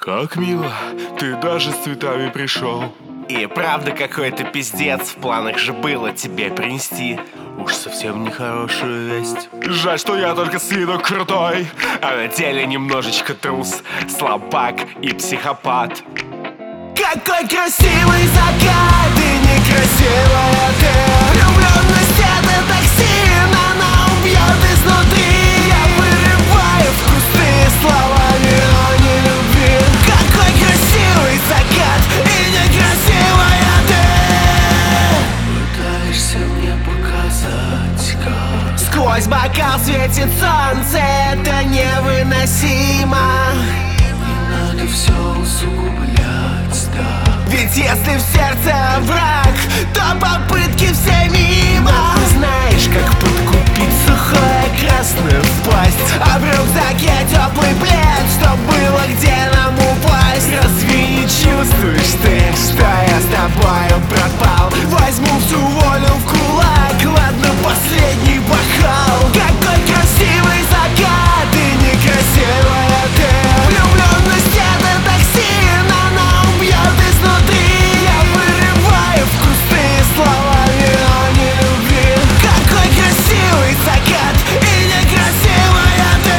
Как мило, ты даже с цветами пришел. И правда какой-то пиздец, в планах же было тебе принести. Уж совсем нехорошую весть. Жаль, что я только с виду крутой, а на деле немножечко трус, слабак и психопат. Какой красивый закат и некрасивая ты. Влюбленность это токсин, она убьет изнутри. Я вырываю в кусты словами, но не любви. Какой красивый закат и некрасивая ты. Пытаешься мне показать, как Сквозь бокал светит солнце, это невыносимо. не надо все усугублять, да. Ведь если в сердце враг, то попытки все мимо. Ты знаешь, как подкупить сухое красное впасть, а в рюкзаке теплый плед, чтоб было где нам упасть. Разве не чувствуешь ты, что я с тобою пропал? Возьму всю волю в кулак, ладно, последний бокал. Какой красивый закат и некрасивая ты. Влюбленность это токсин, она убьет изнутри. Я вырываю в кусты словами, но не любви. Какой красивый закат и некрасивая ты.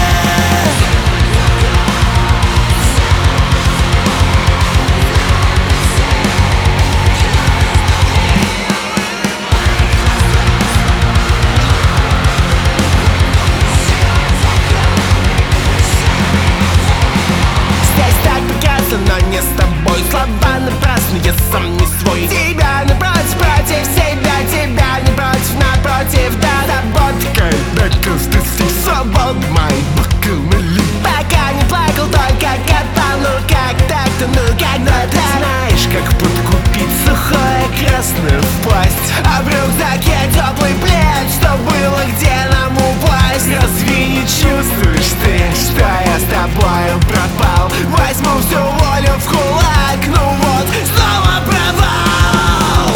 Здесь так прекрасно, но не с тобой. Слова напрасны, я сам не свой. Тебя напротив, против себя, тебя не против, напротив, да. Забота, когда ты свобод, мои бокал налит. Пока не плакал, только катал, ну как так-то, ну когда ты знаешь, как подкупить сухое красное впасть, а в рюкзаке теплый плед, чтоб было где нам упасть. Разве не чувствуешь ты, что я с тобою пропал? Возьму всю волю в кулак, ну вот, снова провал.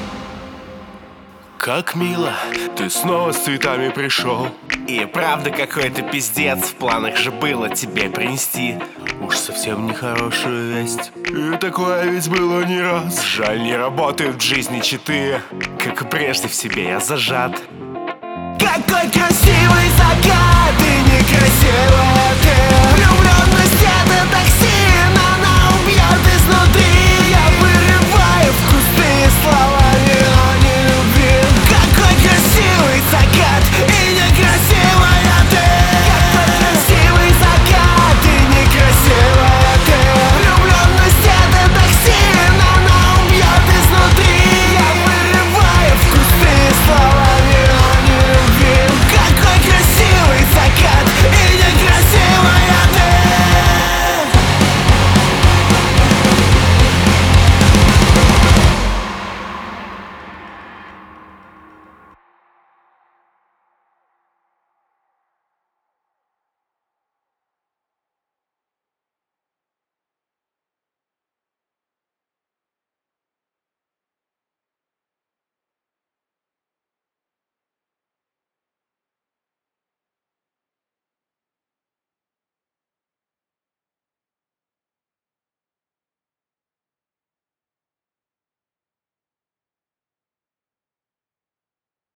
Как мило, ты снова с цветами пришел. И правда какой-то пиздец, в планах же было тебе принести. Уж совсем нехорошую весть. И такое ведь было не раз. Жаль, не работают в жизни читы, как и прежде в себе я зажат. Какой красивый закат и некрасивая ты.